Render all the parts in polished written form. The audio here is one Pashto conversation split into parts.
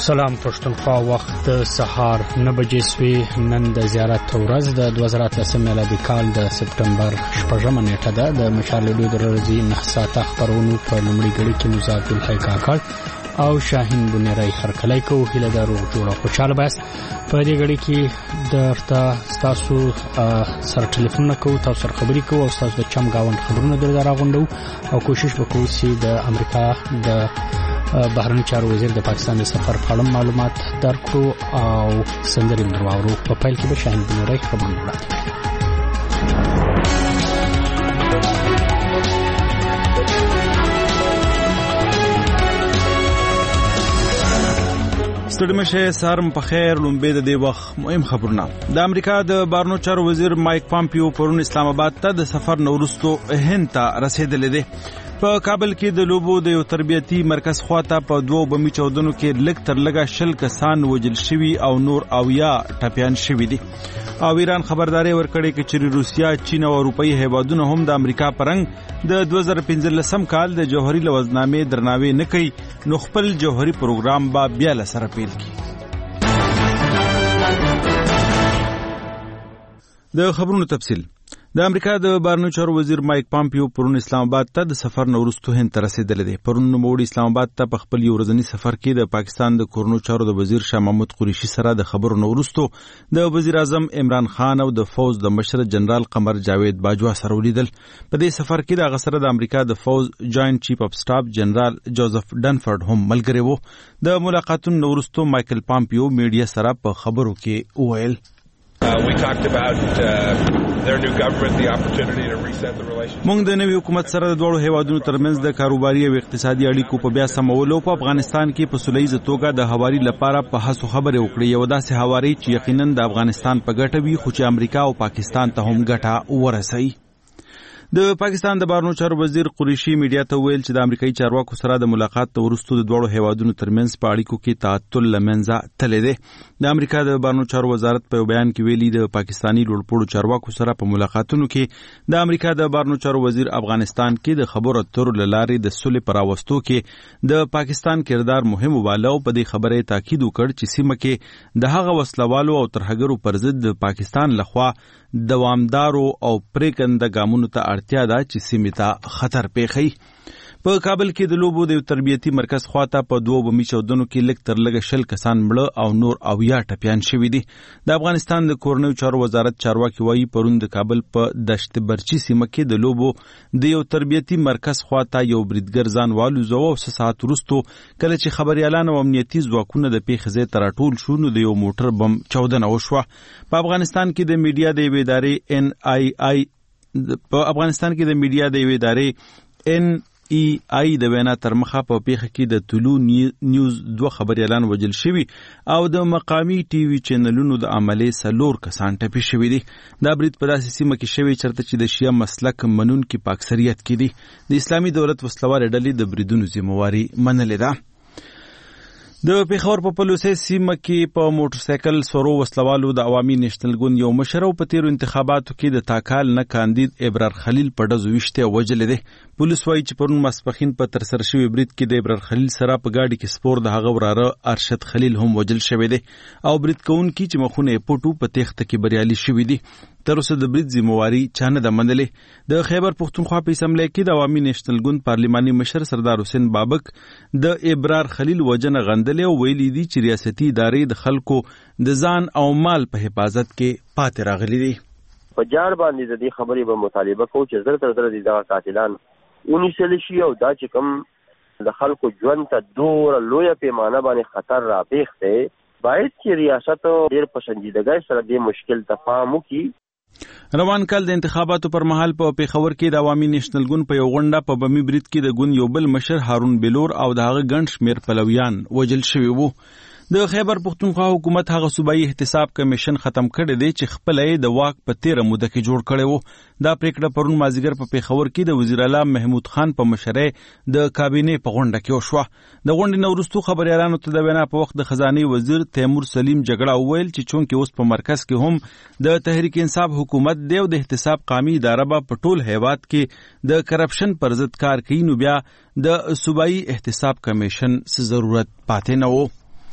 سلام پښتونخوا وخت د سهار 9 بجې سوي نن د زیارت ورځ د 2013 میلادي کال د سپټمبر 8مه نیټه ده. د مشال ډوډ ورځي 9 ساعته خبرونو په لومړي غړي کې مزاف الحق کاکړ او شاهین بنيرای هرکلای کو هله د روغ جوړه خوشاله بس په دې غړي کې درته تاسو سره ټلیفون کوو، تاسو سره خبرې کوو او تاسو د چم گاوند خبرونه درغونډو او کوشش وکړو چې د امریکا د بهرنی چارو وزیر د پاکستان د سفر په اړه معلومات درکړو او سندرې درواورو. په پیل کې به شاهین بنيرای خبرونه وړاندې ستړمشه سارم په خیر لومبه د دې وخت مهم خبرونه. د امریکا د بهرنیو چارو وزیر مایک پامپیو پرون اسلام آباد ته د سفر نورستو هند ته رسیدلی دی. په کابل کې د لوبو د یو تربیتی مرکز خواته په 2 بمي چاودنو کې لږ تر لږه 10 کسان وژل شوي او نور 90 ټپيان شوي دي. او ایران خبرداري ورکړې چې روسیا، چین او اروپאי هیوادونه هم د امریکا پرنګ د 2015 کال د جوهري لوزنامې درناوی نه کوي، نو خپل جوهري پروګرام به بیا لسره پیل کړي. د خبرونو تفصیل. د امریکا د بهرنیو چارو وزیر مایک پامپیو پرون اسلام آباد ته د سفر نورستو هند ته رسیدلی دی. پرون نوموړي اسلام آباد ته په خپل یو ورځني سفر کې د پاکستان د کورنیو چارو د وزیر شاه محمود قریشي سره د خبرو نورستو د وزیر اعظم عمران خان او د فوز د مشر جنرال قمر جاوید باجوا سره ولیدل. په دې سفر کې د غسر د امریکا د فوز جاینټ چیف اف سټاف جنرال جوزف ډنفورد هم ملګری وو. د ملاقاتونو نورستو مایکل پامپیو میډیا سره په خبرو کې وویل we talked about their new government, the opportunity to reset the relationship. موږ د نوي حکومت سره د دوه هیوادونو ترمنځ د کاروباري او اقتصادي اړیکو په بیا سمولو په افغانستان کې په سولهییزه توګه د هواري لپاره په هڅو خبرې وکړې. یو داسې هواري چې یقینا د افغانستان په ګټه وي، خو چې امریکا او پاکستان ته هم ګټه ورسوي. د پاکستان د بهرنیو چارو وزیر قریشي میډیا ته ویل چې د امریکایي چارواکو سره د ملاقات وروسته د دوه هیوادونو ترمنځ په اړیکو کې تعطل لمنځه تللی دی. د امریکا د بهرنیو چارو وزارت په بیان کې ویلي د پاکستانی لوړپوړو چارواکو سره په ملاقاتونو کې د امریکا د بهرنیو چارو وزیر افغانستان کې د خبرو اترو له لارې د صلح په راوستو کې د پاکستان کردار مهم وباله او په دې خبره تاکید وکړ چې سیمه کې د هغه وسلوالو او ترهګرو پر ضد د پاکستان لخوا دوامدارو او پریکنده ګامونو ته اړتیا ده چې سیمې ته خطر پیښي. په کابل کې د لوبو د تربیتی مرکز خواته په 2 بمي چاودنو کې لږ تر لږه 10 کسان مړه او نور 90 ټپيان شوي دي. د افغانستان د کورنیو چارو وزارت چارواکي وایي پرون د کابل په دشت برچی سیمه کې د لوبو د یو تربیتی مرکز خواته یو بریدګر ځان والوزو او 6 ساعت وروسته کله چې خبريالان او امنیتي ځواکونه د پیښې ځای ته راټول شو نو د یو موټر بم چاودنه وشوه. په افغانستان کې د میډیا د ادارې NEI د وینا تر مخه په پیښه کې د طلوع نیوز 2 خبريالان وژل شوي او د مقامی ټي وي چینلونو د عملې 4 کسان ټپي شوي دي. دا برید په داسې سیمه کې شوی چرته چې د شیعه مسلک منونکي په اکثریت کې دي. د اسلامي دولت وسلوال ډلې د بریدونو ذمہواری منلې ده. د پیښور په پلوسه سیمه کې په موټر سایکل سورو وسلوالو د عوامي نېشنل ګوند یو مشر او په تیرو انتخاباتو کې د تاکال نه کاندید ابرار خلیل په ډزو وشته وجل دي. پولیس وایي چې پرون ماسپخین په ترسره شوی برید کې د ابرار خلیل سره په گاډي کې سپور د هغه وراره ارشد خلیل هم وجل شوی دی او برید کوونکي چې مخونه پټو په تخته کې بریالي شوی دي. تر اوسه د برید ذمہواری چانه د منلې. د خیبر پختونخوا په اسمبلی کې د عوامي نېشنل ګوند پارلماني مشر سردار حسین بابک د ابرار خلیل وجنه غندلې او ویلي دي چې ریاستي ادارې د خلکو د ځان او مال په حفاظت کې پاتې راغلي دي. په جار باندې د دې خبرې به مطالبه کوو چې زر تر زر دغه قاتلان ونیسل شي او دا چې کوم د خلکو ژوند ته دوره لویه پیمانه باندې خطر راپېښ دی، باید چې ریاست ډېر په سنجیدګۍ سره دې مشکل ته پام وکړي. روان کال د انتخاباتو پر مهال په پیښور کې د عوامي نېشنل ګوند په یو غونډه په بمي برید کې د ګوند یو بل مشر هارون بلور او د هغه ګڼ شمېر پلویان وژل شوي وو. د خیبر پختونخوا حکومت هغه صوبایي احتساب کمیشن ختم کړی دی چې خپل یې د واک په 13 موده کې جوړ کړی وو. دا پریکړه پرون مازیګر په پیښور کې د وزیر اعلی محمود خان په مشرۍ د کابینې په غونډه کې وشوه. د غونډې نه وروسته خبريالانو ته د وینا په وخت د خزانه وزیر تیمور سلیم جګړه وویل چې چونکې اوس په مرکز کې هم د تحریک انصاف حکومت دی او د احتساب قومي اداره په ټول هیواد کې د کرپشن پر ضد کار کوي، نو بیا د صوبایي احتساب کمیشن څه ضرورت پاتې نه وو.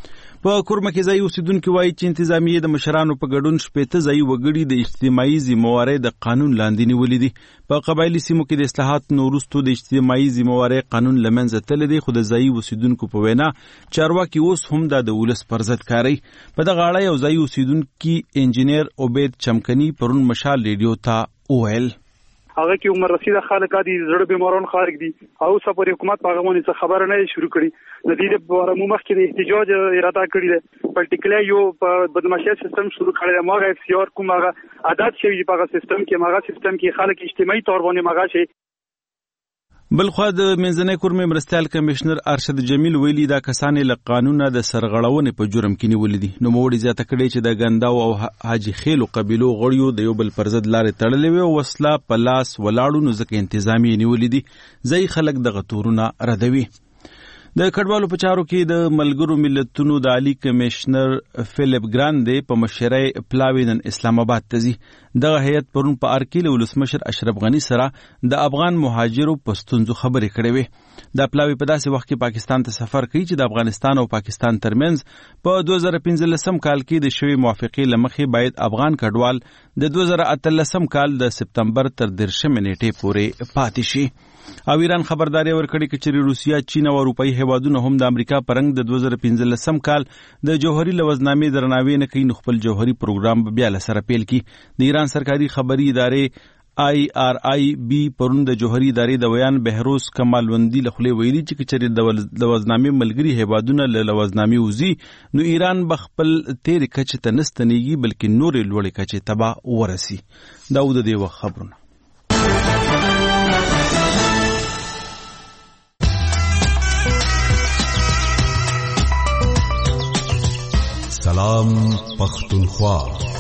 په کورمه کې ځای اوسیدونکو وایي چې انتظامیه د مشرانو په ګډون 15 ځای وګړي د اجتماعي ذمہوارۍ د قانون لاندې نیولې دي. په قبایلی سیمو کې د اصلاحات وروسته د اجتماعي ذمہوارۍ قانون لمنځه تللی دی، خو د ځای اوسیدونکو په وینا چارواکي اوس هم د ولس پر ضد کاري. په دغه اړه یو ځای اوسیدونکي انجینیر عبید چمکني پرون مشال ریډیو ته وویل هغه کې عمر رسیده خلک دي، زړه بیماران خارج دي او سفر حکومت په هغه باندې خبره نه شروع کړي. د دې لپاره مو مخکې د احتجاج اراده کړې ده. پرټیکولر یو په بدمعشي سیستم شروع کړی دی. ماغه اف سی آر کوم هغه عادت شوی په هغه سیستم کې، ماغه سیستم کې خلک اجتماعي تور باندې ماغه شي. بلخوا د منځنۍ کورمې مرستیال کمشنر ارشد جمیل ویلي دا کسان له قانونه د سرغړونې په جرم کې نیولې دي. نو موړي زیاته کړي چې د ګنداو او حاجی خیلو قبیلو غړیو د یو بل پر ضد لارې تړلې وي او وسله په لاس ولاړو، نو ځکه انتظامی نیولې دي. ځای خلک دغه تورونه ردوي. د کډوالو په چارو کې د ملګرو ملتونو د عالی کمشنر فیلپ ګراندې په مشرۍ پلاوی نن اسلام آباد ته ځي. دغه هیئت پرون په ارکیل ولسمشر اشرف غنی سره د افغان مهاجرو په ستونزو خبرې کړې وې. د پلاوی په داسې وخت کې پاکستان ته سفر کوي چې د افغانستان او پاکستان ترمنځ په 2015 کال کې د شوی موافقې لمخې باید افغان کډوال د 2018 کال د سپتمبر تر 13 نیټې پورې پاتې شي. او ایران خبرداري ورکړي چې روسیا، چین او اروپאי هیوادونه هم د امریکا پرنګ د 2015 کال د جوهري لوزنامې درناوی نه کوي، نو خپل جوهري پروګرام بیا لسره پیل کی. د ایران سرکاري خبري ادارې IRIB پرون د جوهري ادارې د ویان بهروز کمالوندی له خلې ویلي چې کچري د لوزنامې ملګری هیوادونه له لوزنامې وزي، نو ایران بخپل تیر کچ ته نستنیږي بلکې نور لوړې کچ تبا ورسي. داود دی و خبرونه. سلام پختونخوا.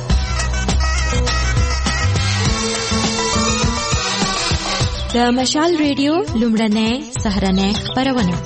د مشال ریډیو لومړنۍ سهارنۍ خپرونه.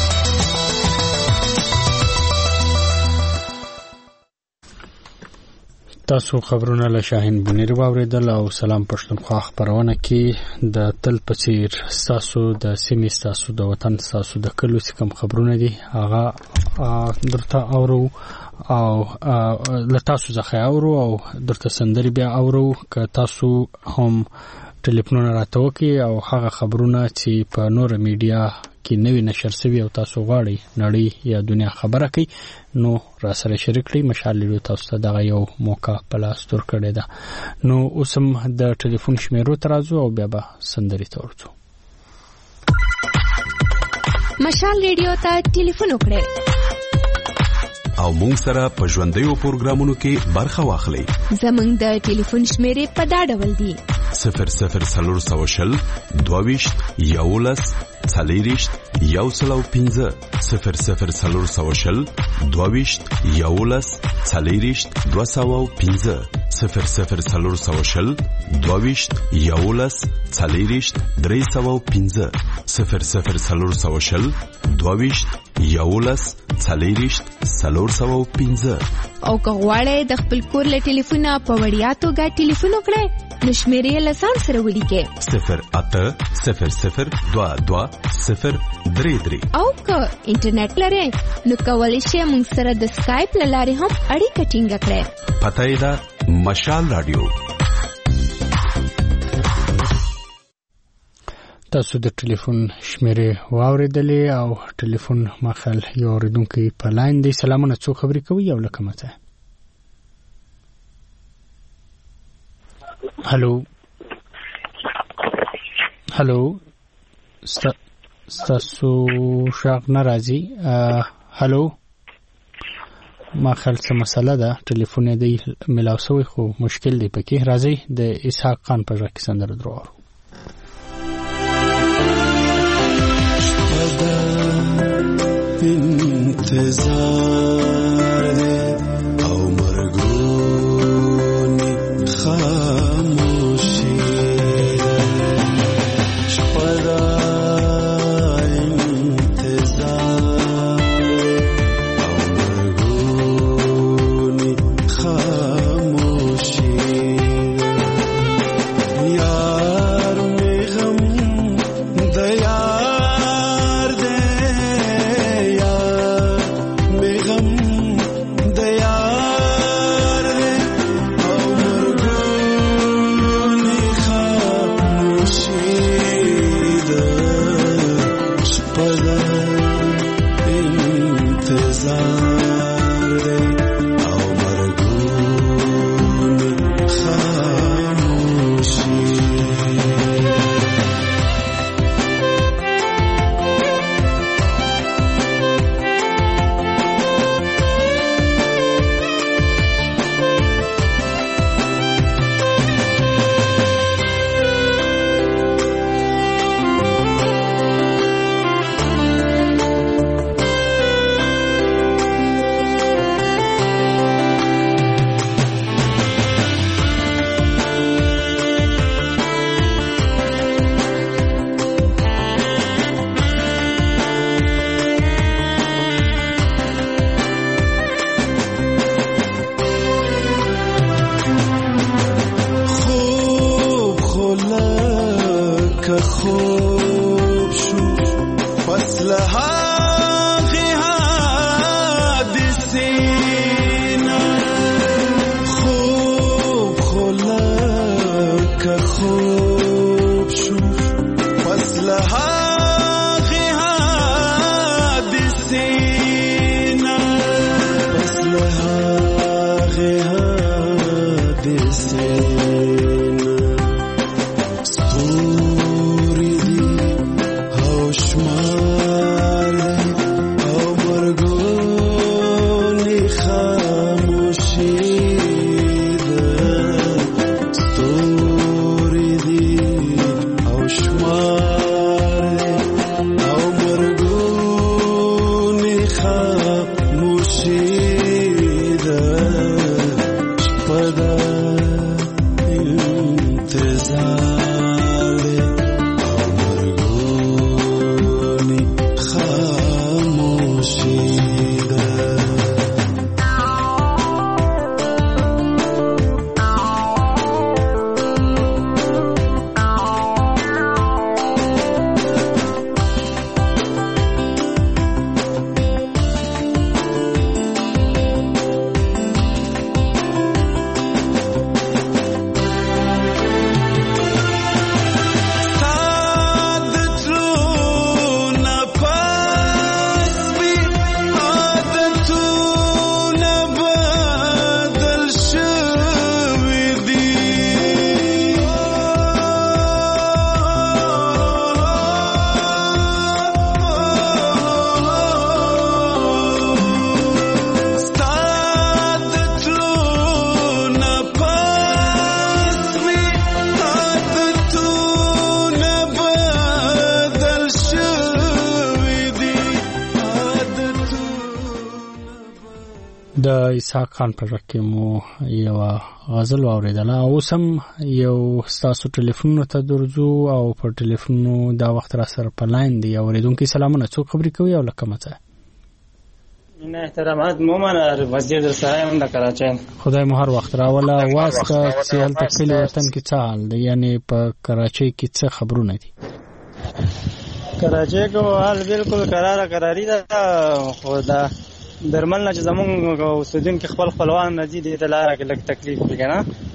تاسو خبرونه له شاهین بنیر واوریدل او سلام پښتونخوا خبرونه کې د تل پڅیر تاسو د سیمې تاسو د وطن تاسو د کلو څخه خبرونه دي هغه درته اورو او لتاسو ځخه اورو او درته سندري بیا اورو که تاسو هم ټلیفونونه راټوکي او هغه خبرونه چې په نور میډیا کې نوی نشر شوی او تاسو غواړئ نړۍ یا دنیا خبره کوي، نو را سره شریک کړئ. مشال له تاسو ته دغه یو موقع پلاس تور کړی ده. نو اوسم د ټلیفون شمیرو ترازو او بیا به سندري تورځو. مشال ریډیو ته ټلیفون وکړئ او مونږ سره په ژوندیو پروګرامونو کې برخه واخلئ. زمونږ د ټلیفون شمیرې په دا ډول دي: 00 22 11 40 105 00 22 11 40 205 00 22 11 40 305 00 22 11 40 305. او که غواړئ د خپل کور له ټلیفونه په وړیا توګه ټلیفون وکړئ، نو شمیرې له ځان سره ولیکئ 0800 22 033. او که انټرنیټ لرئ نو کولی شئ موږ سره د سکایپ له لارې هم اړیکه ټینګه کړئ. پته یې ده مشال رادیو. تاسو د ټلیفون شمیرې واوریدلې او ټلیفون مخال یو اوریدونکو په لاین دی. سلامونه، څو خبرې کوي او لکه مته. هلو ستاسو شاغ ناراضي. هلو ما خل څه مسله ده، ټلیفون دی ملاو سوی خو مشکل دی پکې. راځي د اسحاق خان په ځکه سندره درو انتظار دے او مرگونی خاموشی شپدا انتظار او مرگونی خاموشی یار میں غم دیا خوب شو فصل هاغی حادثینا خوب خلق خوب شو فصل هاغی حادثینا فصل هاغی حادثینا ستوری دی هوشمار او مرگونی خاموشی ستوری دی هوشمار او مرگونی خاموشی شپدا انتظار او مرگونی خاموشی د اسحاق خان په ژبه کې مو یو غزل واوریدله. اوس هم یو ستاسو ټلیفونونو ته درځو او په ټلیفونونو دا وخت را سره په لاین دی. اوریدونکي سلامونه، څوک خبرې کوي او له کومه ځای؟ نه احترامات مومن وزیر در سره هم د کراچۍ. خدای مو هر وخت راوله. واسطه چې هلته کلي وطن کې څه حال دی؟ یعنې په کراچۍ کې څه خبرونه دي؟ کراچۍ کې حال بالکل قراري ده، خو دا درمل نه چې زمونږ اوسیدونکي خپل خپلوان نه دي، دې ته لاره کې لږ تکلیف دی که نه.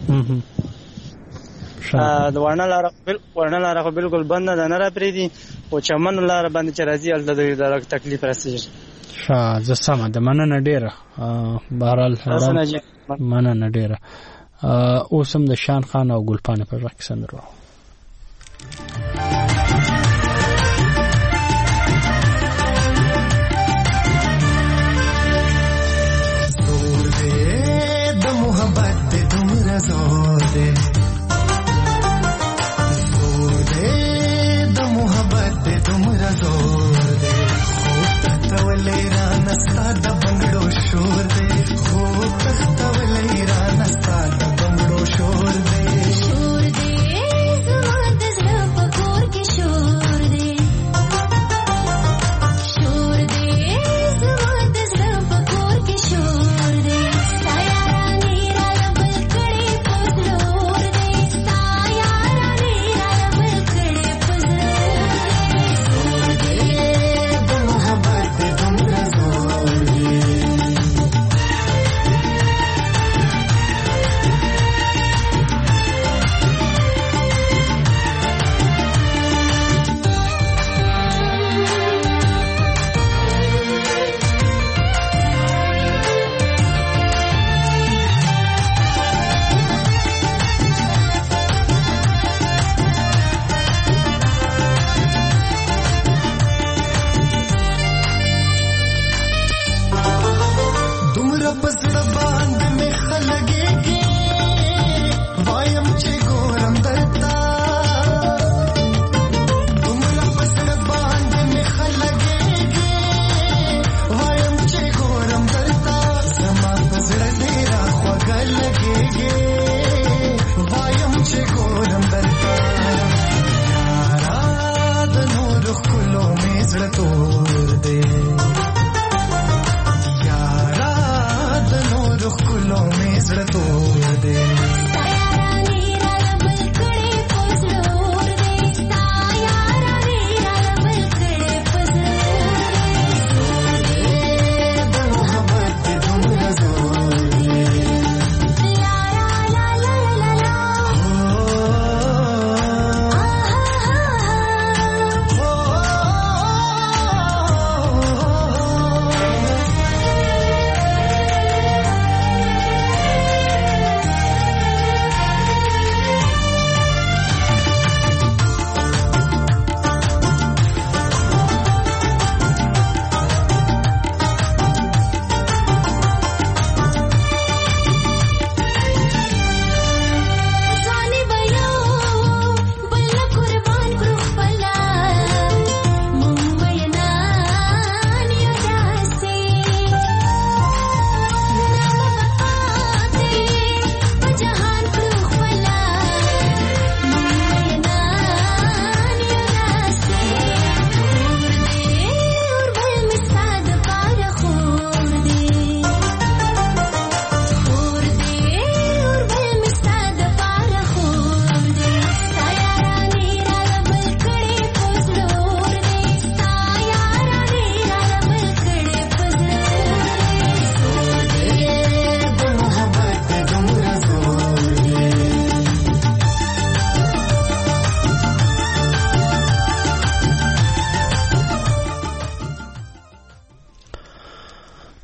د ورڼه لاره خو بالکل بنده ده، نه را پرېږدي، خو چمن لاره باندې چې راځي هلته د لږ تکلیف رسېږي. ښه، زه سمه ده، مننه ډېره. بهرحال مننه ډېره. اوس هم د شان خان او ګلپانې په غږ کې سندره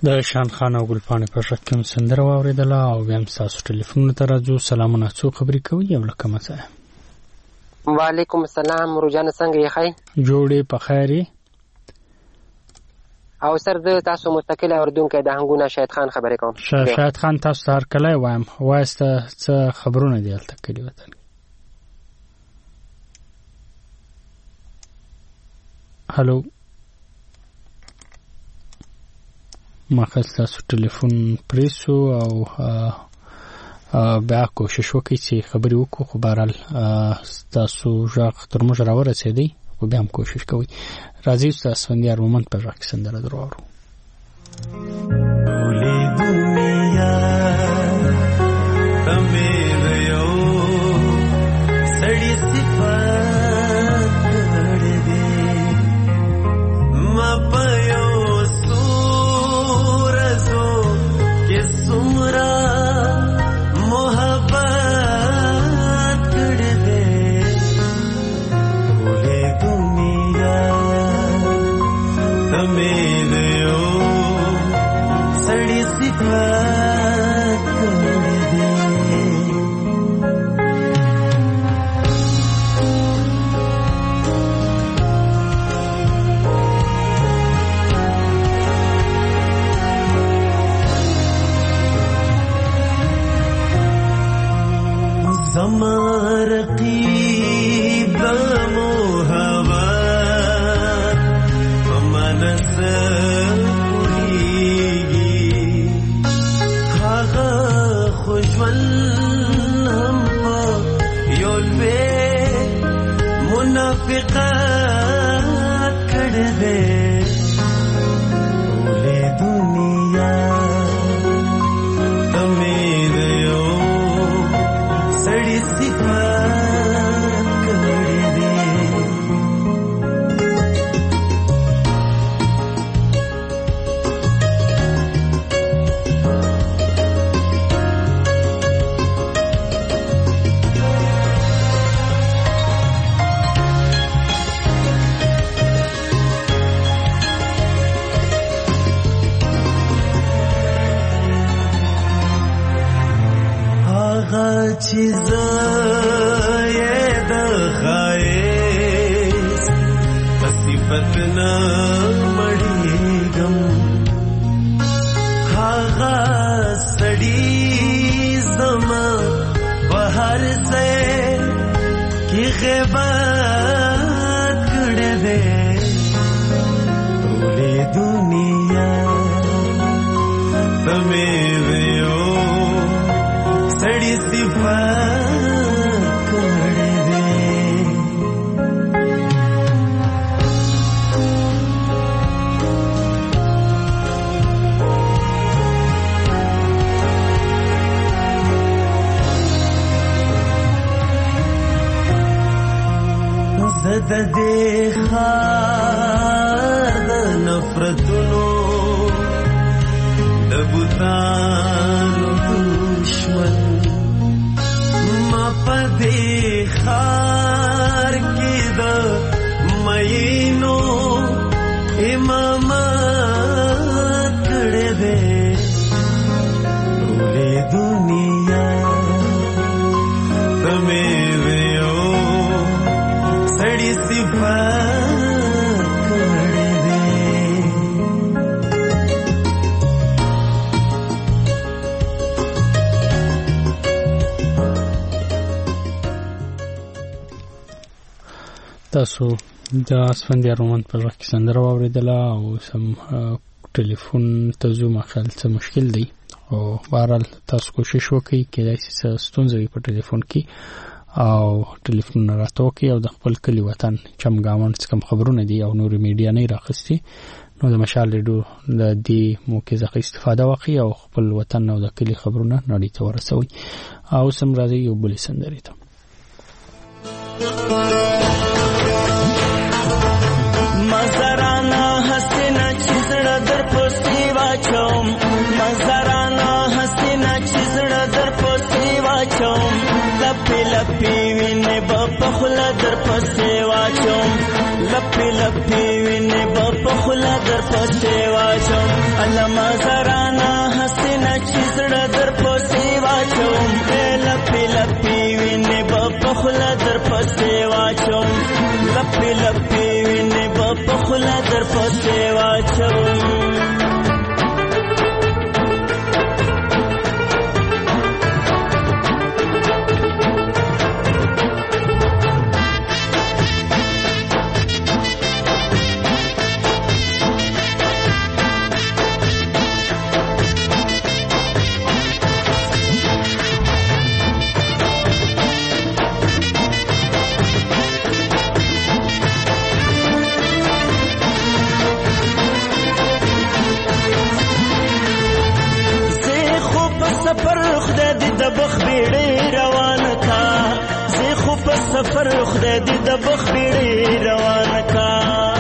د شان خان او ګلپانې په شک کې سندره واوریدله او بیا هم تاسو ټلیفون ته راځو. سلامونه، څو خبرې کوي یو لکه مزه. وعلیکم السلام روجان، څنګه یې؟ ښه جوړې په خیر او سر د تاسو مستقل اوردونکو د هنګونه شاهد خان خبرې کوم. شاهد خان، تاسو هر کله وایم واسته څه خبرونه دی الته کړي وطن. هالو، ما خاصه ټلیفون پریسو او بیا کوشش وکړئ چې خبرې وکړو، خو بهرحال تاسو ژغ تر موږ راورسېدی، خو بیا هم کوشش کوئ. راځئ استاد اسفندیار مومند په ژغ کې سندره در واورو. ټولې دنیا ته مې د یو سړي صفات کړې دي، ما په یو څو ورځو کې څومره محبت کړې دي. ټولې دنیا ته مې د یو سړي صفات کړې دي. زما رقیب د محبت په منس پوهیږي، هغه خوشمن هم په یو لوی منافقت کړی دی. ټولې دنیا ته مې د یو سړي صفات کړې دي. هغه چې زه یې د ښایست په صفت نه مړېږم، هغه سړي زما په هر ځای کې غیبت کړی دی. ټولې دنیا ته مې د یو سړي صفات کړې دي. زه د دې ښار د نفرتونو د بوتانو دشمن، ما په دې ښار کې د مینو امامت کړی دی. ټولې دنیا ته مې د یو سړي صفات کړی دی. تاسو د اسفندیار مومند په ژغ کې سندره واورېدله او سم ټلیفون ته ځو، مخال څه مشکل دی، او بهرحال تاسو کوشش وکړئ کېدای شي څه ستونزه وي په ټلیفون کې او ټلیفونونه راته وکړئ او د خپل کلي وطن چمګاونډ څه کوم خبرونه دي او نورې میډیا نه یې راخیستې، نو د مشال ریډیو د دې موقع څخه استفاده وکړئ او خپل وطن او د کلي خبرونه نړۍ ته ورسوئ. اوس هم راځئ یو بلې سندرې ته. مزرانا حسینا چې زړه در پسې واچوم، مزرانا حسینا چې زړه در پسې واچوم، لپې لپې وینې به په خوله در پسې واچوم، لپې لپې وینې به په خوله در پسې واچوم. الله مزار بیړې روان کا زه خو په سفر خدای دې د بخ بیړې روان کا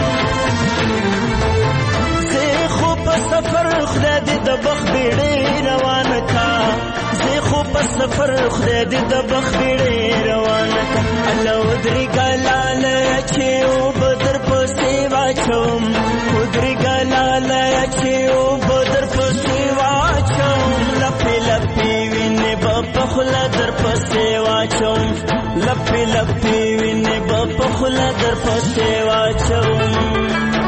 زه خو په سفر خدای دې د بخ بیړې روان کا زه خو په سفر خدای دې د بخ بیړې روان کا الله ودري ګلاله چې او بدر پسې واچوم ودري ګلاله چې او بدر پسې واچوم لپې لپې وینې په خوله در پسې واچوم لپې لپې وینې په خوله در پسې واچوم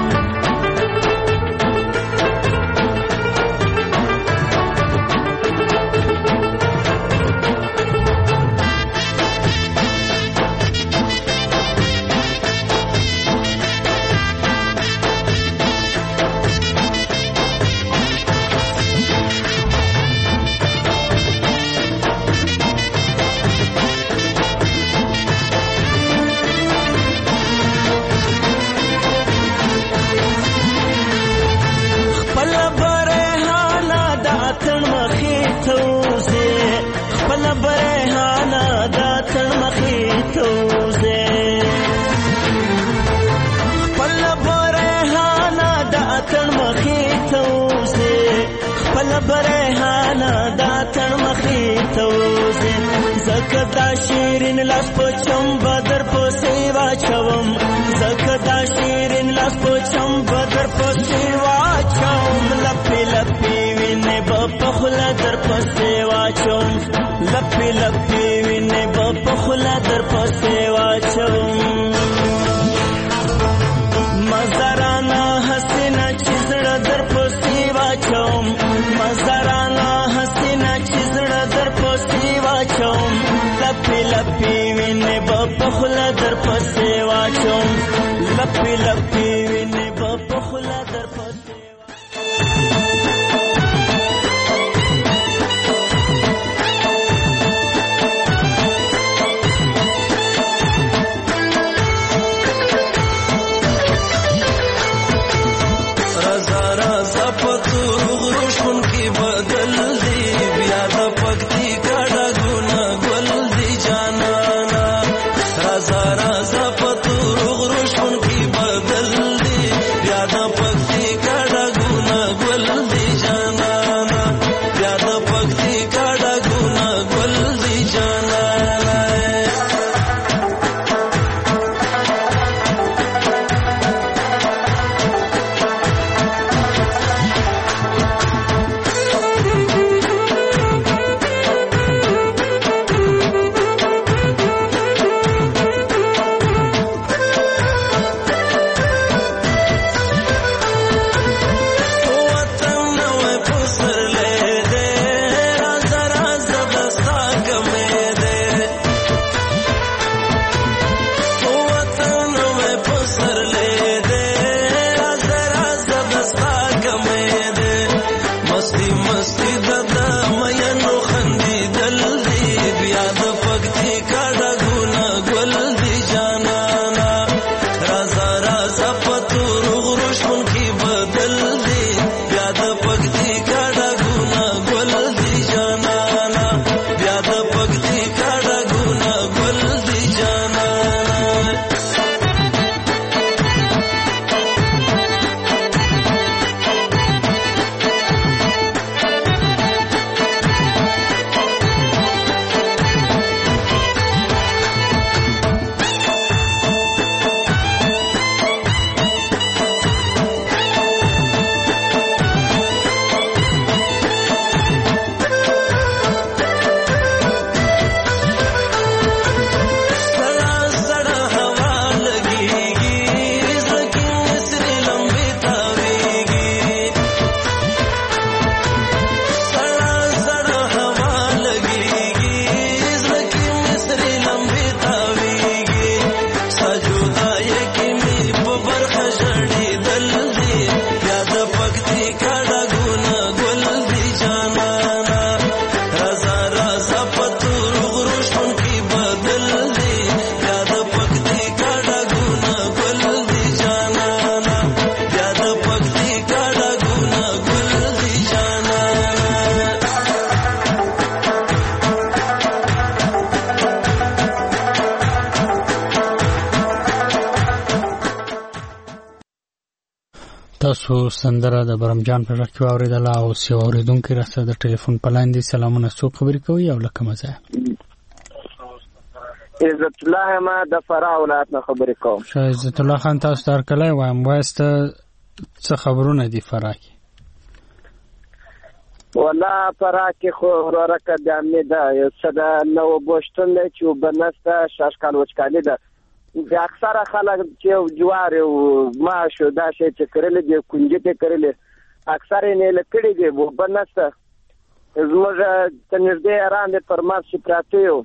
زکدا شیرین لاس پچم بدر پسې واچوم زکدا شیرین لاس پچم بدر پسې واچوم لپې لپې وینې په خوله در پسې واچوم لپې لپې وینې په خوله در پسې واچوم مزارانا حسینا چې زړه در پسې واچوم مزارانا حسینا چې زړه در پسې واچوم لپې لپې وینې په خوله در پسې واچوم لپې لپې وینې په خوله در پسې بدل تاسو سندره د برمجان په ځای کې اوریدله او سی اوریدونکو راته د ټلیفون په لاندې سلامونه څوک خبرې کوي او لکه مزه عزت الله ما د فراه ولایت نه خبرې کوم. عزت الله خان تاسو درکلای وایم واسته څه خبرونه دي فراه کې؟ والله فراه کې خو ورکه د امید یو څه د نو بوشتون دی چې وبنسته شاشکال وچکالي ده. د اکثره خلک چې جوار او ماش او دا شی چې کړل دي کونجې ته کړل اکثره نه لکړي دي وبنسته زموږ تنځدې اراند پر ماس چې پراته یو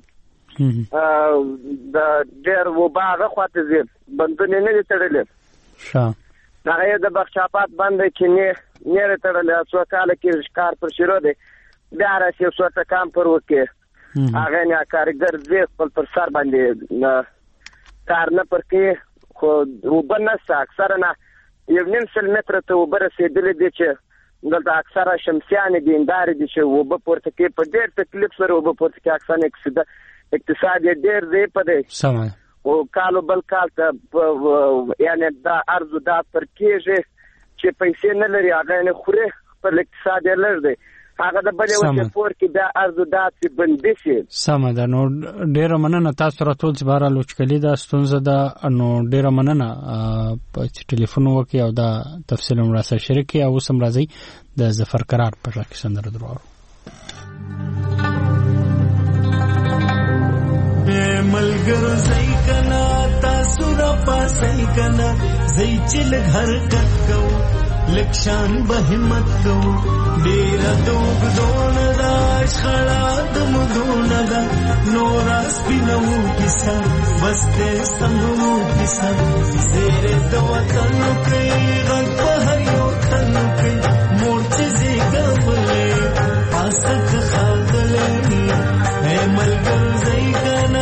د ډېر وباغه خواته زی بندونه نه تړلې ښه هغه د بخشاپات باندې کې نه تړلې څو کال کې ښکار پر شروع دي بیا راځي څو کام پر وکي هغه نه کارګر زی خپل پر سر باندې کار نه پر کې خو وبنسته اکثره نه 1.5 متر ته وبرسېدلې دي چې دلته اکثره شمسیان دي اندار دي چې وبپورته کې په ډېر تکلیف سره وبپورته کې اکثره اقتصاد ډېر دی په دې سمه او کالو بل کال ته یعنی دا ارزو دا پر کېږي چې پیسې نه لري هغه نه خوري پر اقتصاد یې لږ دی هغه د بلې وجه پور کې دا ارزو دا چې بندي شي. سمه ده نو ډېره مننه تاسو راټول چې بهرحال وچکلي دا ستونزه ده نو ډېره مننه چې ټلیفون وکړئ او دا تفصیل هم راسره شریک کړئ او اوس هم راځئ د ظفر قرار په ژغ کې سندره درواړو. ملګرو زئی کنا تاسو را پاسای کنا زئی چل گھر کټ کو لکشان به همت کو ډیر دوغ دون راش خړا دم دون دا نور سپینو کیسه بس ته سمو کیسه زیر دو وطن کې غږ په هیو تن کې مورچ زیګه ولې پاسک خاطلې اے ملګر زئی کنا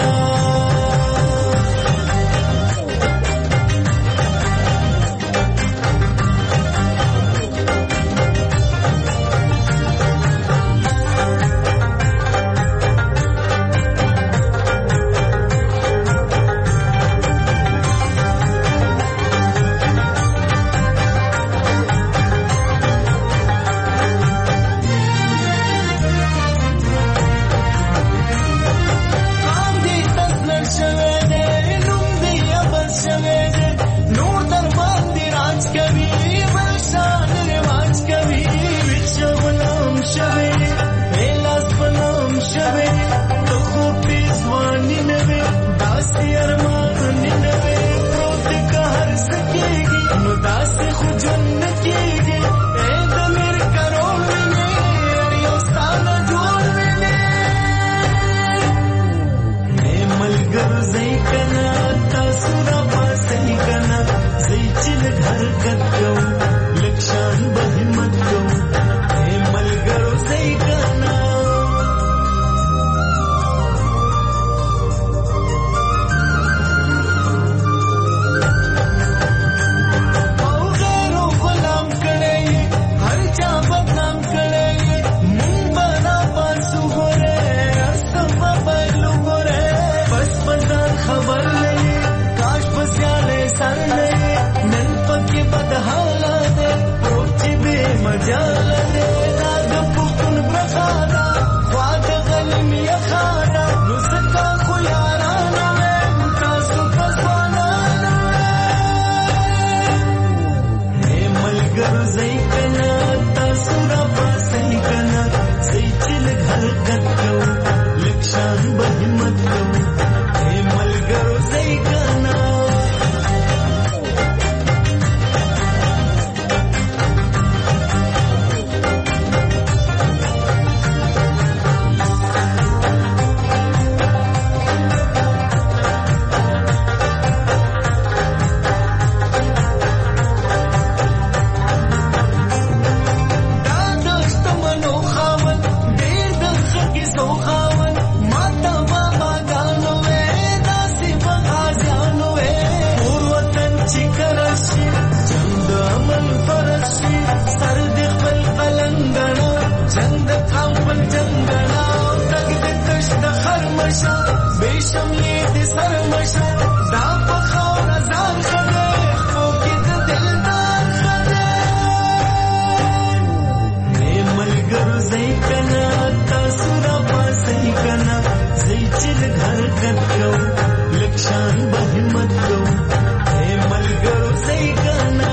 چل घर कत को लक्षण बहिमत को हे मलगरो सही करना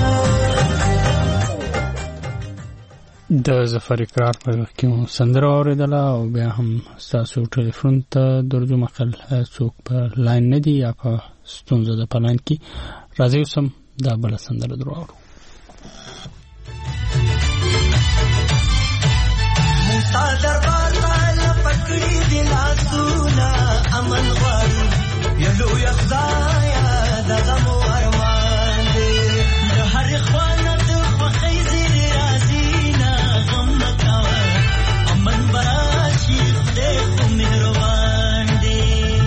د ظفر اقرار په کې سندره اوریدله او بیا هم تاسو ټلیفون ته درځو مخل څوک په لاین نه دی یا په ستونزه ده په لاین کې راځي سم دا بل سندره درو موسی دربار ته پکړی دی لاسونه امن غواړي یلو یخدایا دغه مو ارمان دی د هر خوانه ته خوخی زیر رازینا غم مکاوه امن براشی خدای خو مهربان دی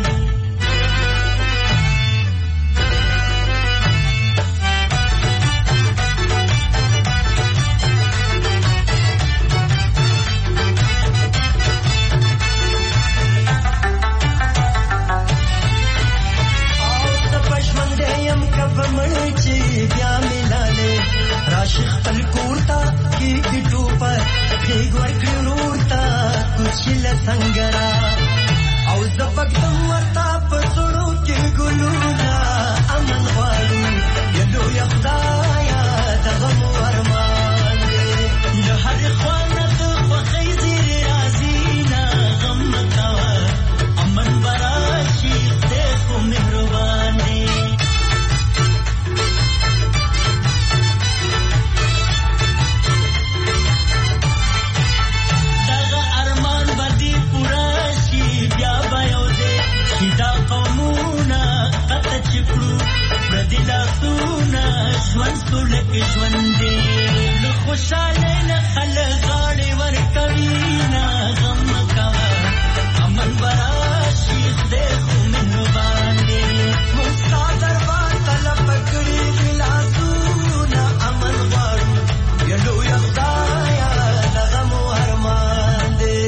بیا ملاله راشخ پل کوتا کی کټو پر خېګ ورکړ ورتا کوچل څنګرا او زبکتم ورتا پسړو کې ګلونا امن غواړو یلو یخدایا دغه ورمان دې هر خوانه خو خېزیر رازینا غم کا امن براشي دې خو مهربان دې ژوند سولک ژوند دی له خوشاله نه خلک غاړې ورکوي نه غم کوه امن براشي خدای خو مهربان دی موږ ستا دربار ته پکړي دي لاسونه امن غواړو یلو یخدایا دغه مو ارمان دی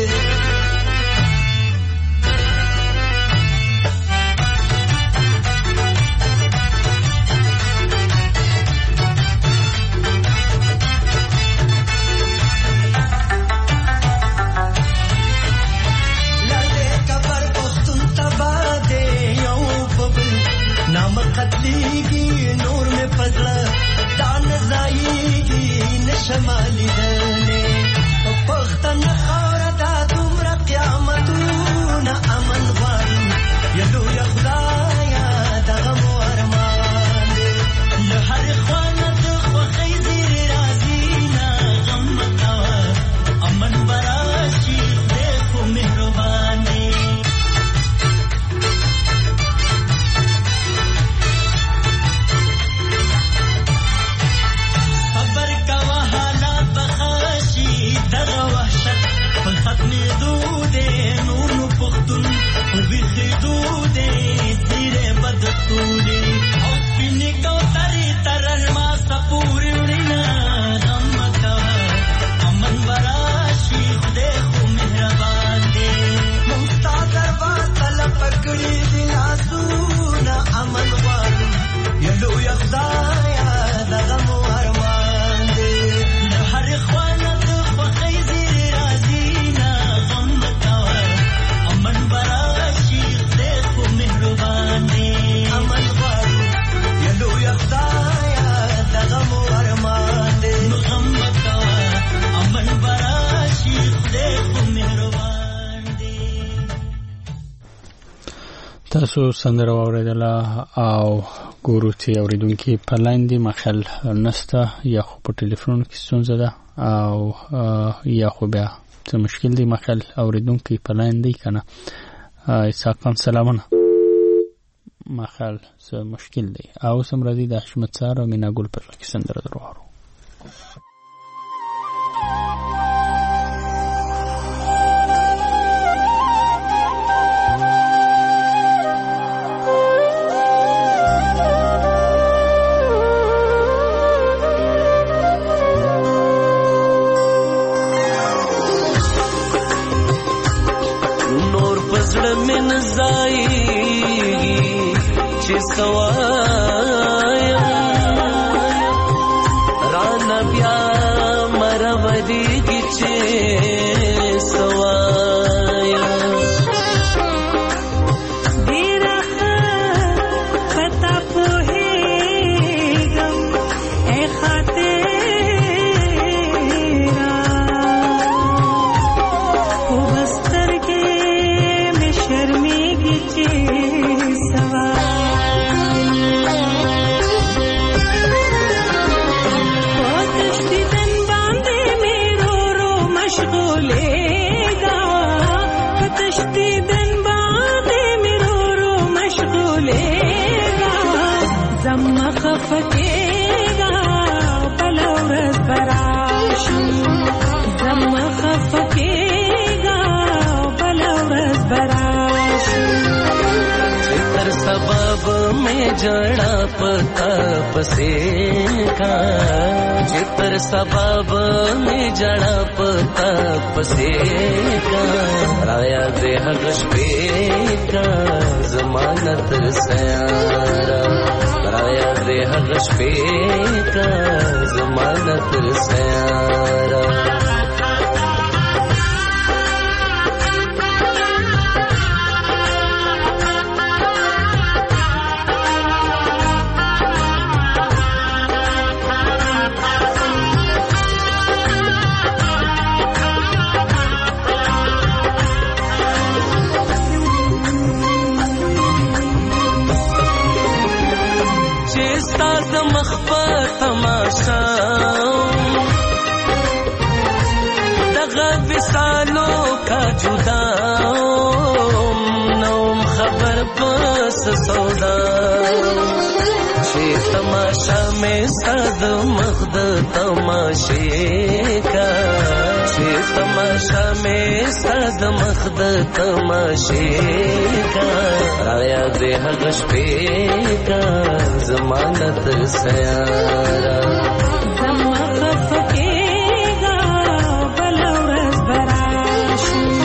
قتلیگی نور میں پزلا دان زائیگی نشمالی دنے پختن خوردا دومرا قیامتون امن غوارو یلو یخدایا دغم ورمان دے لہر خوانت خوخی زیر رازینا غم کوا امن براشی دیکھو مہربان دے تاسو سندره واوریدله او ګورو چې اوریدونکي په لاین دي مخل نسته یا خو په ټلیفون کې ستونزه ده او یا خو بیا څه مشکل دی مخل اوریدونکي په لاین دی کنه اساقان سلامونه مخل څه مشکل دی او سم راځي د حشمت سار او مینا ګل پر کې سندره درو رانا بیا مرودی کی چه سوایا सबब में जड़ा पता पसे का जितर सबब में जड़ा पता पसे का राया दे हगश पे का जमानत सयारा राया दे हगश पे का जमानत सयारा तमाशा दगा विसालों का जुदा नौम खबर बस सौदा शे तमाशा में सद मख्द तमाशे का शे तमाशा में सद मख्द तमाशे का राया दे हगश पे का जमानत सयारा जमानत फकेगा बलौरस बराश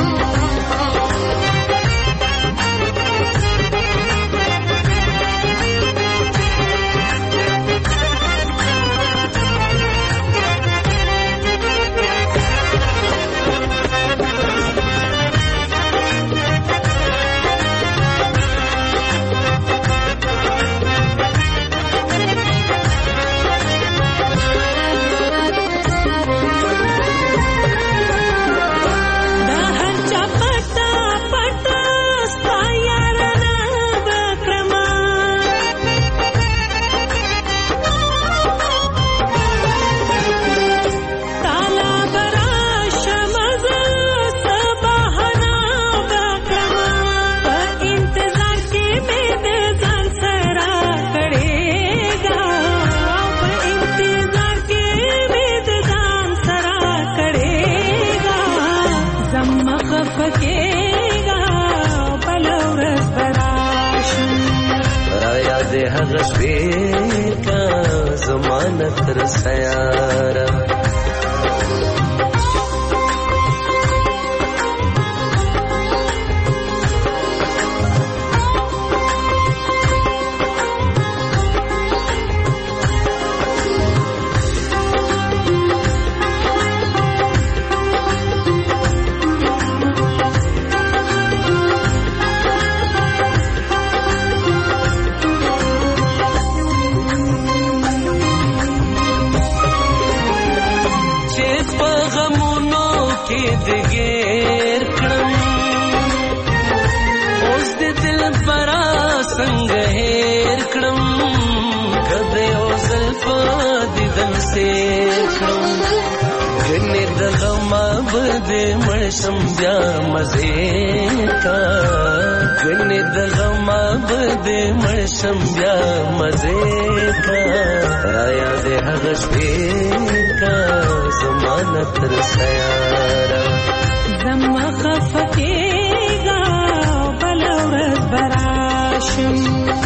हगश पे का जमानत सयारा मर्शम ब्या मजे का गने दगमा बदे मर्शम ब्या मजे का राया दे हगश पे का जमानत सयारा जमा खफकेगा बलौरस बराशम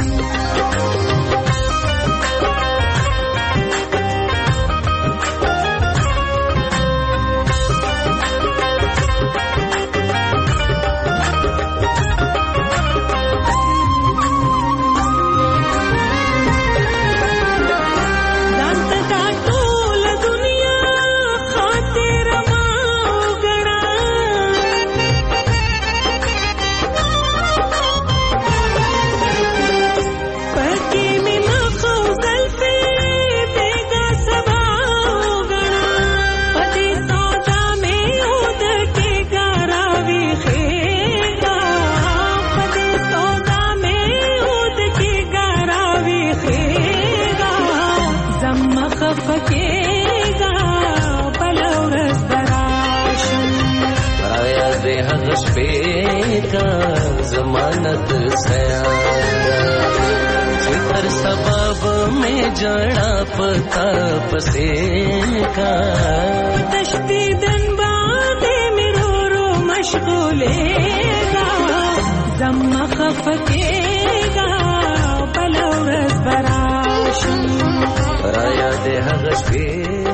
जमानत सयारा जितर सबब में जड़ा पता पसे का तश्ती दन बादे में रो रो मशगूलेगा زما خفکیگا بل ورځ براشم را یاد هغه شپې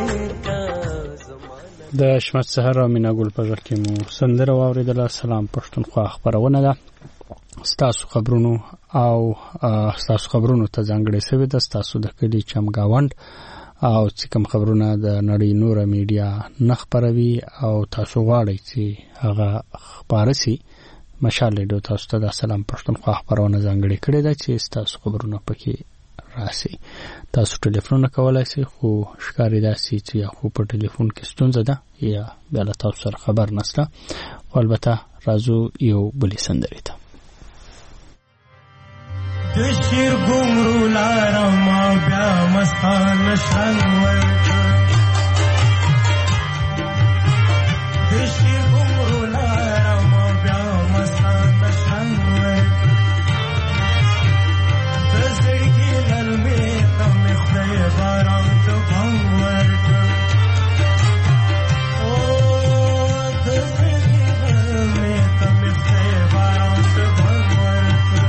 د شمت سحر او مینا ګل په ژغ کې مو سندره واوریدله. سلام پښتونخوا خبرونه ده. ستاسو خبرونو ته ځانګړې سوې ده. ستاسو د کلي چمګاونډ او چې کوم خبرونه د نړۍ نوره میډیا نه خپروي او تاسو غواړئ چې هغه خپاره سي، مشال ریډیو تاسو ته د سلام پښتونخوا خبرونه ځانګړې کړې ده چې ستاسو خبرونه پکې راسي. تاسو ټلیفون کولای شئ، خو ښکاري داسې چې یا خو په ټلیفون کې ستونزه ده یا بیا له تاسو سره خبر نشته. خو البته راځو یو بلې سندرې ته. د شیر ګمرو لارم بیا مستانه شنګ ورکړه، د شیر ګمرو لارم بیا مستانه شنګ ورکړه، د زړګي للمې ته مې خدای باران ته بنګ ورکړه، او د زړګي للمې ته مې خدای باران ته بنګ ورکړه.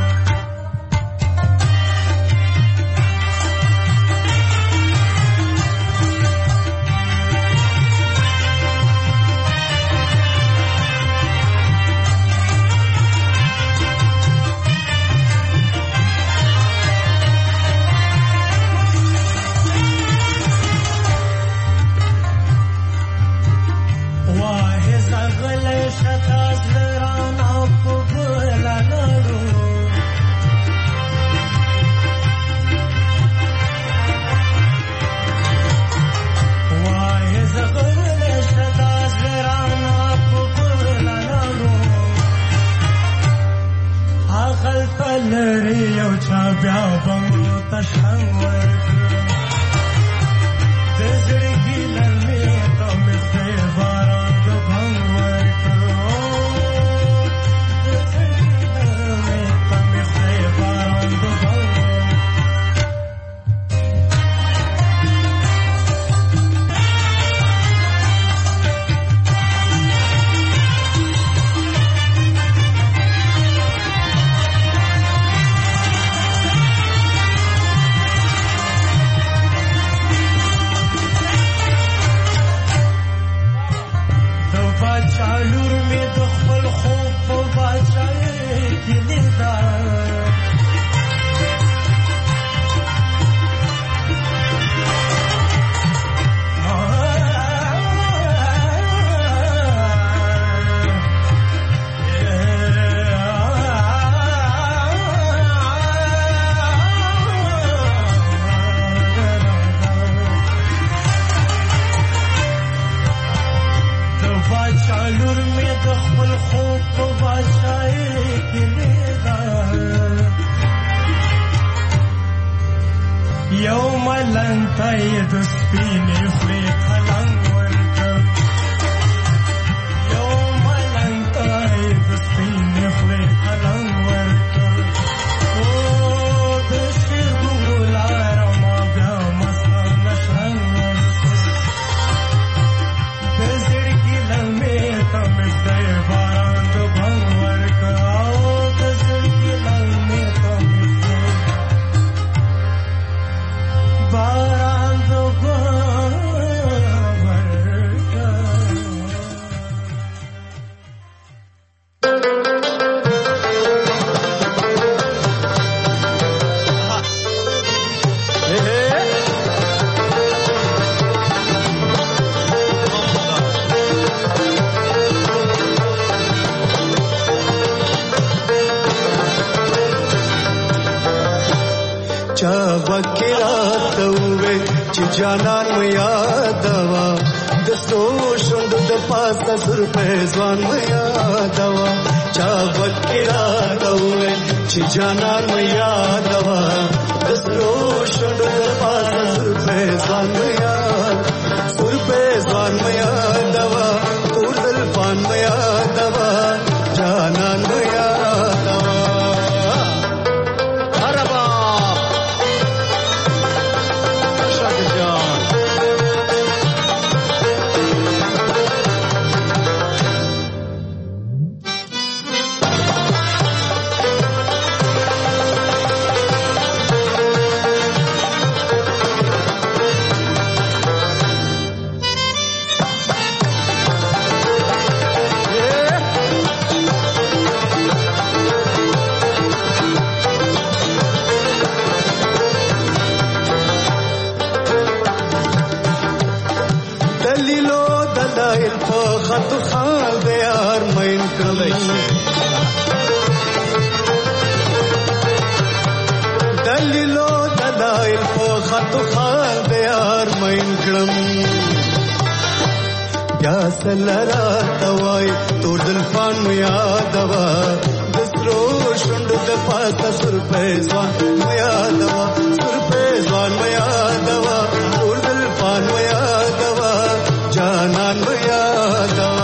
جانان مې یادوا د سو شوند د پاسه سر په ځوان مې یادوا چا وکړه دوه چې جانان مې یادوا د سو شوند د پاسه سر په ځوان مې یادوا سر په ځوان مې یادوا ټول پان مې یادوا جانان مې یادوا تو خال د یار مین کړم یا سلرا توای تو دل پان میا دوا دسرو شوند د پاسه سر په ځوان میا دوا سر په ځوان میا دوا تو دل پان میا دوا جانان میا دوا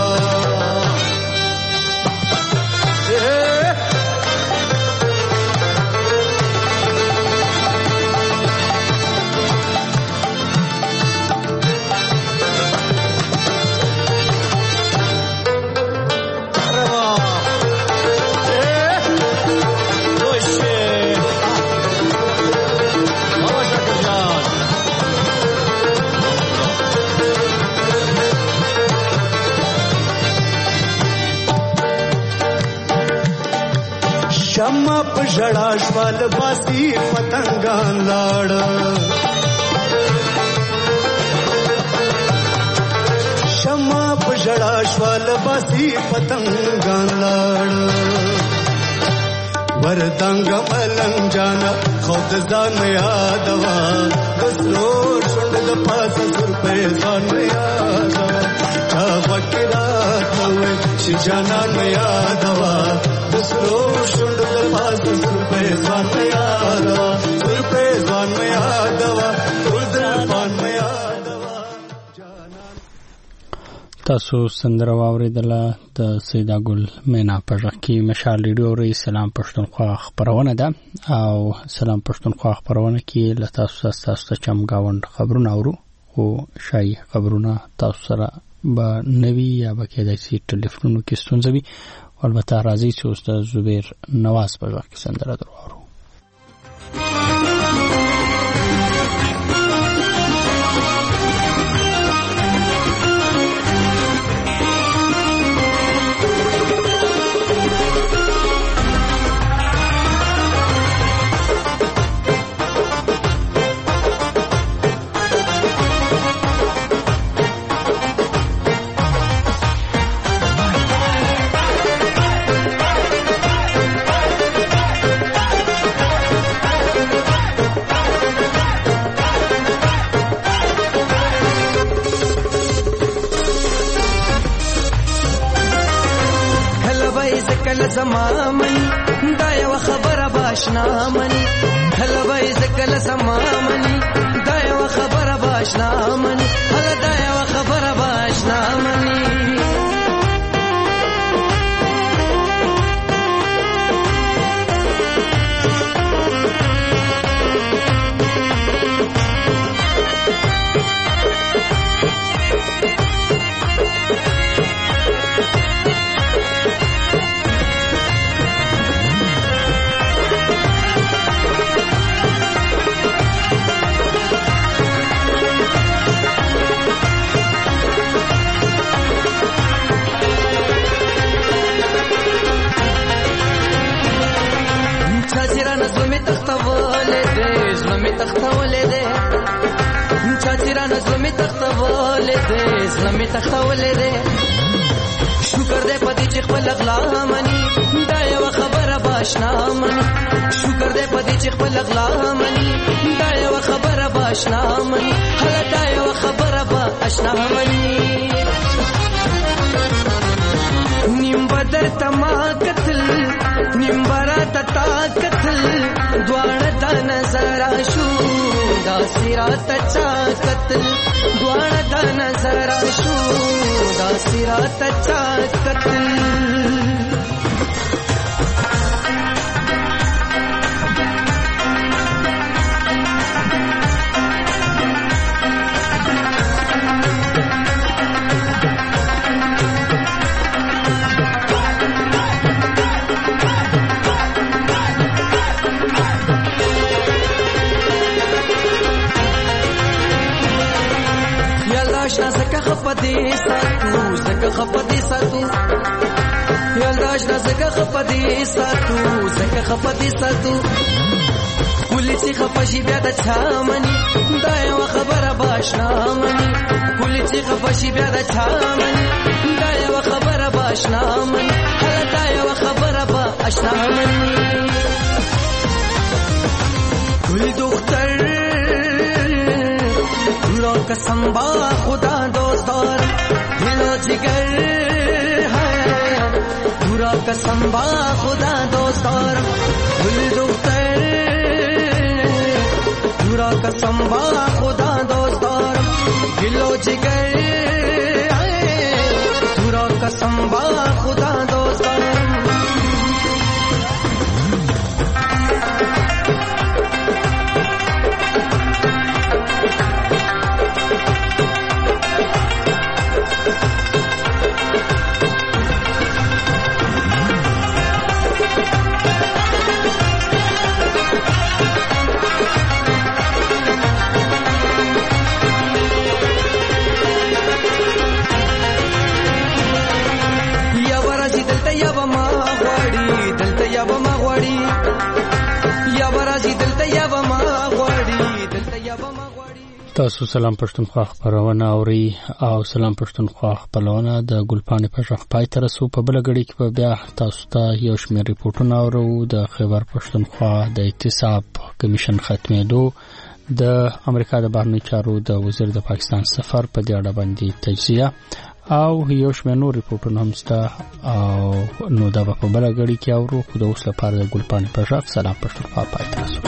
شمع په ژړا شوال باسي پتنګان لاړ شمع په ژړا شوال باسي پتنګان لاړ وردنګ ملنګ جانا خود ځان یادوا دسلو شوند د پاسه سر په ځان یادوا چا وکړه ته چې جانان یادوا دسلو شوند د پاسه سر په ځان یادوا سر په ځان یادوا ټول د پان یادوا تاسو سندره واوریدله د سیدا ګل مینا په ژغ کې مشال ریډیو ری سلام پښتونخوا خبرونه ده او سلام پښتونخوا خبرونه کې له تاسو ته چمګاوند خبرونه اورو او شای خبرونه تاسو سره به نوی یا به کېدای شي ټلیفونونو کې ستونزه وي البته راځي چې استاد زبیر نواز په ژغ کې سندره درو زمامن دا یو خبره باشنا منی هله وای زکل زمامن دا یو خبره باشنا منی هله دا یو خبره باشنا منی زلمی تختولې ده شکر دې پدې چې خپل اغلا مني دا یو خبره باشنا مني شکر دې پدې چې خپل اغلا مني دا یو خبره باشنا مني هله دا یو خبره باشنا مني نیم بدر تما قتل نیم برات تا قتل دوړ د نظر شو دا سرات چا قتل دوړ د نظر شو دا سرات چا قتل خپدي ساتو یلداش نه زکه خپدي ساتو کلی چې خپشي بیا د چا مني دا یو خبره باشنا مني کلی چې خپشي بیا د چا مني دا یو خبره باشنا مني هله دا یو خبره باشنا مني کلی دختر कसम बा खुदा दोस्त दौर दिलो जिगर है पूरा कसम बा खुदा दोस्त दौर दिल दुख्तर पूरा कसम बा खुदा दोस्त दौर दिलो जिगर है पूरा कसम बा खुदा दोस्त दौर تاسو سلام پښتونخوا خبرونه اوري او سلام پښتونخوا خبرونه د ګلپانې په ژغ پای تر سو په بلګړی کې په بیا تاسو ته یو شمېر ریپورتونه اورو د خیبر پښتونخوا د اعتصاب کمیشن ختمېدو د امریکا د بهرنی چارو د وزیر د پاکستان سفر په دې اړه باندې تجزیه او یو شمېر نور ریپورتونه هم شته او نو دا په بلګړی کې اورو خو د اوس لپاره د ګلپانې په ژغ سلام پښتونخوا پای تر سو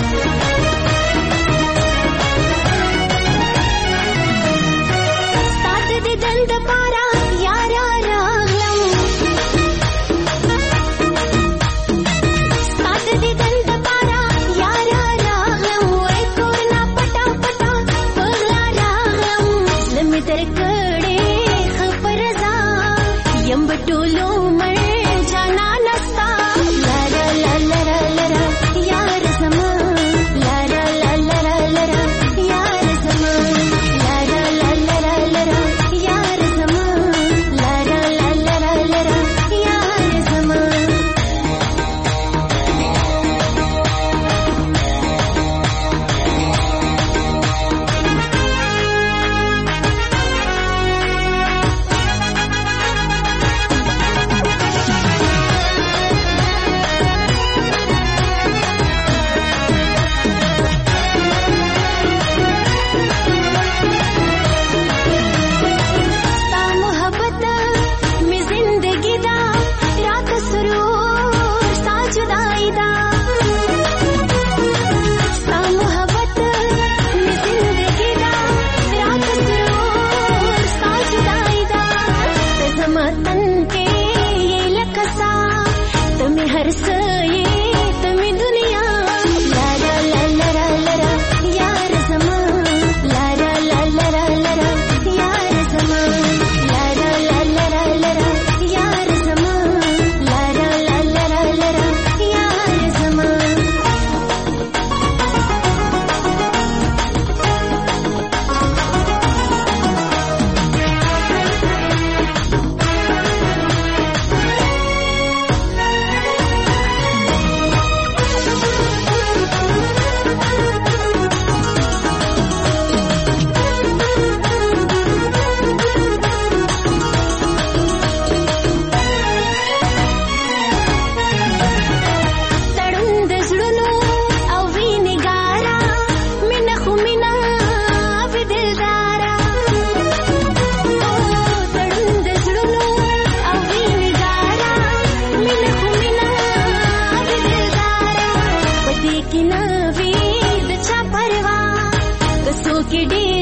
की नवी द छपरवा कसो के